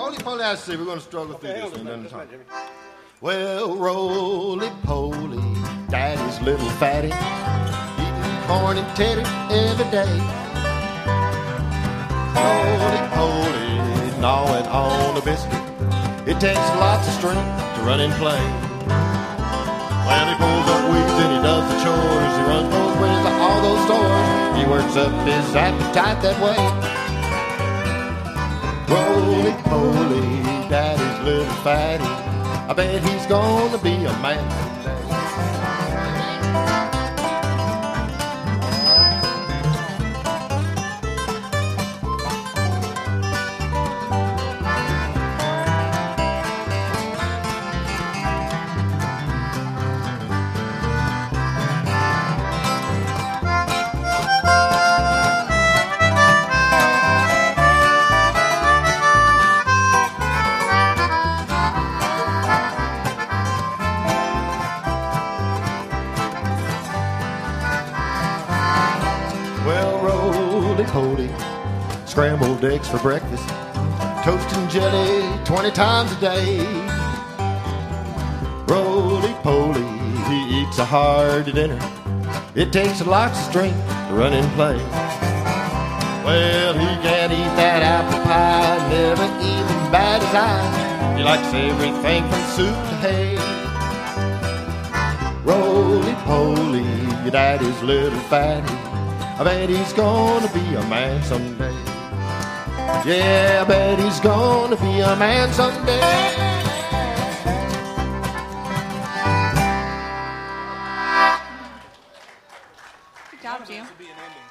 roly-poly, I see. We're going to struggle through this one. Well, roly-poly, daddy's little fatty, eating corn and teddy every day. Roly-poly, gnawing on a biscuit. It takes lots of strength to run and play. Well, he pulls up weeds and he does the chores. He runs those ways to all those stores. He works up his appetite that way. Roly-poly, daddy's little fatty. I bet he's gonna be a man someday. Well, roly-poly, scrambled eggs for breakfast, toast and jelly 20 times a day. Roly-poly, he eats a hearty dinner. It takes lots of strength to run and play. Well, he can't eat that apple pie, never even bat his eye. He likes everything from soup to hay. Roly-poly, your daddy's little fatty. I bet he's gonna be a man someday. Yeah, I bet he's gonna be a man someday. Good job, Jim.